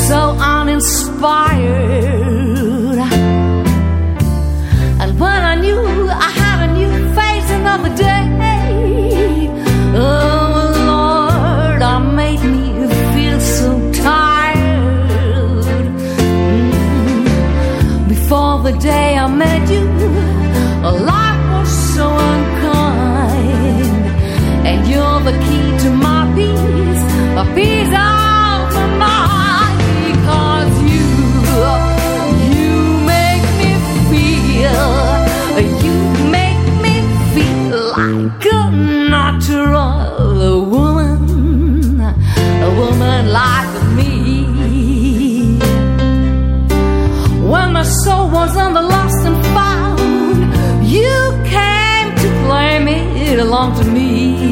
so uninspired. And when I knew I had a new face another day, oh Lord, I made me feel so tired. Before the day I met you, life was so unkind, and you're the key to my peace, a peace of my mind. Because you make me feel like a natural woman like me. When my soul was on the lost and found, you came to claim it along to me.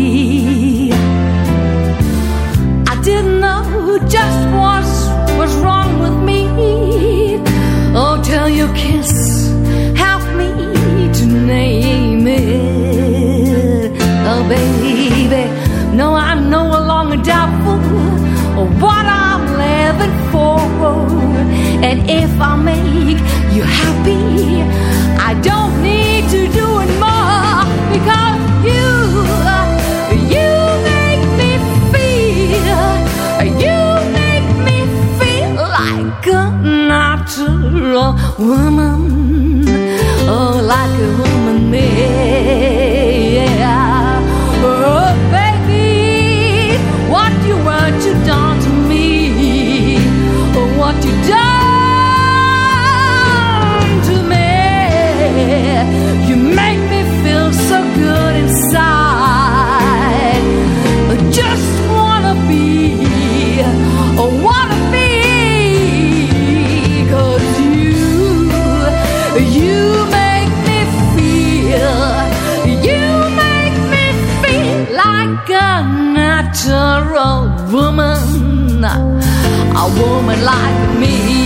I didn't know just what was wrong with me. Oh, till your kiss helped me to name it. Oh, baby, no, I'm no longer doubtful of what I'm living for. And if I make you happy, I don't need to do it more. Because you make me feel like a natural woman. Oh, like a woman may. Oh, baby, what you done to me, oh, what you done to me. You make me feel so good inside. I just wanna be, cause you make me feel like a natural woman, a woman like me.